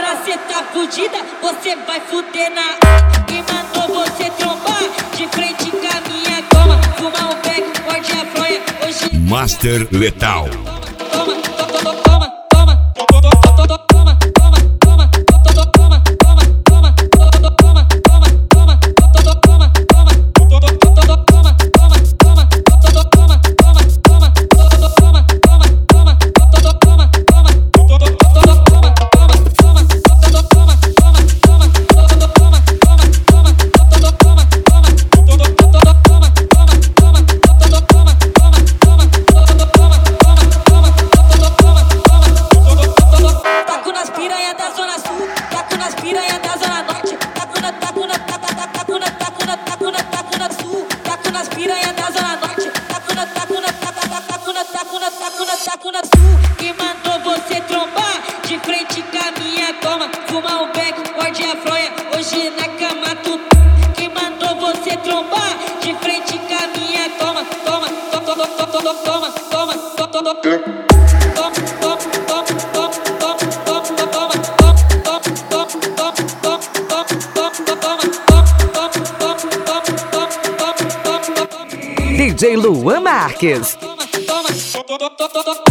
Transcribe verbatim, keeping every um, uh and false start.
Agora cê tá fudida, você vai fuder na. Quem mandou você trombar de frente com a minha toma? Fumar um beck, morde a fronha. Hoje Master Letal. toma, toma, toma, toma, toma, toma, toma, toma, toma, toma, toma, toma, toma, toma, toma, taco nas piranha da zona sul, taco nas piranha da zona norte, taco na, taco na, taco na, taco na, taco na, taco na, taco na sul, taco nas piranha da zona norte, taco na, taco na, taco na, taco na, taco na, taco na, taco na sul. Quem mandou você trombar de frente com a minha toma? Fumar um beck, morde a fronha, hoje na cama tu. Quem mandou você trombar de frente com a minha toma? Toma, toma, toma, toma, toma, toma, toma. D J Luan Marques. Toma, toma, toma, toma, toma.